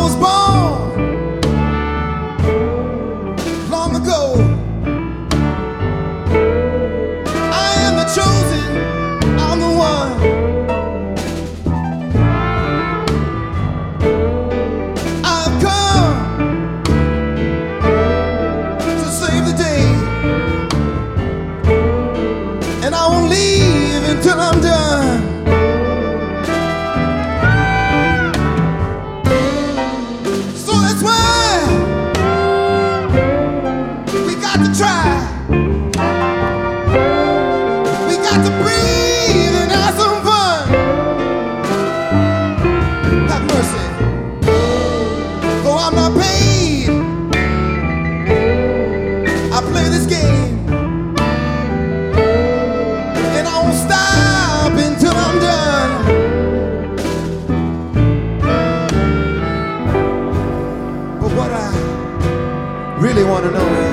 was born long ago. I am the chosen, I'm the one. I've come to save the day, and I won't leave until I'm done. So that's why we got to try. We got to breathe and have some fun. Have mercy. Though I'm not paid, I play this game, and I won't stop until I'm done. But what I really want to know is